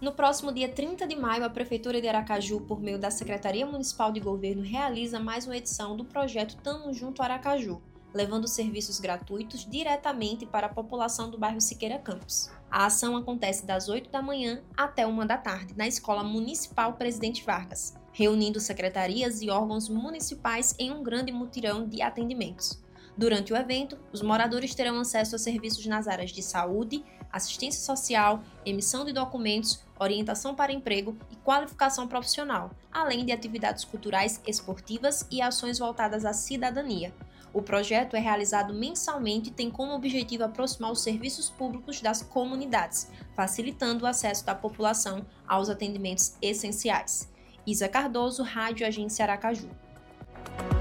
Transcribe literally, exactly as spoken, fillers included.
No próximo dia trinta de maio, a Prefeitura de Aracaju, por meio da Secretaria Municipal de Governo, realiza mais uma edição do projeto Tamo Junto Aracaju, levando serviços gratuitos diretamente para a população do bairro Siqueira Campos. A ação acontece das oito da manhã até uma da tarde, na Escola Municipal Presidente Vargas, reunindo secretarias e órgãos municipais em um grande mutirão de atendimentos. Durante o evento, os moradores terão acesso a serviços nas áreas de saúde, assistência social, emissão de documentos, orientação para emprego e qualificação profissional, além de atividades culturais, esportivas e ações voltadas à cidadania. O projeto é realizado mensalmente e tem como objetivo aproximar os serviços públicos das comunidades, facilitando o acesso da população aos atendimentos essenciais. Isa Cardoso, Rádio Agência Aracaju.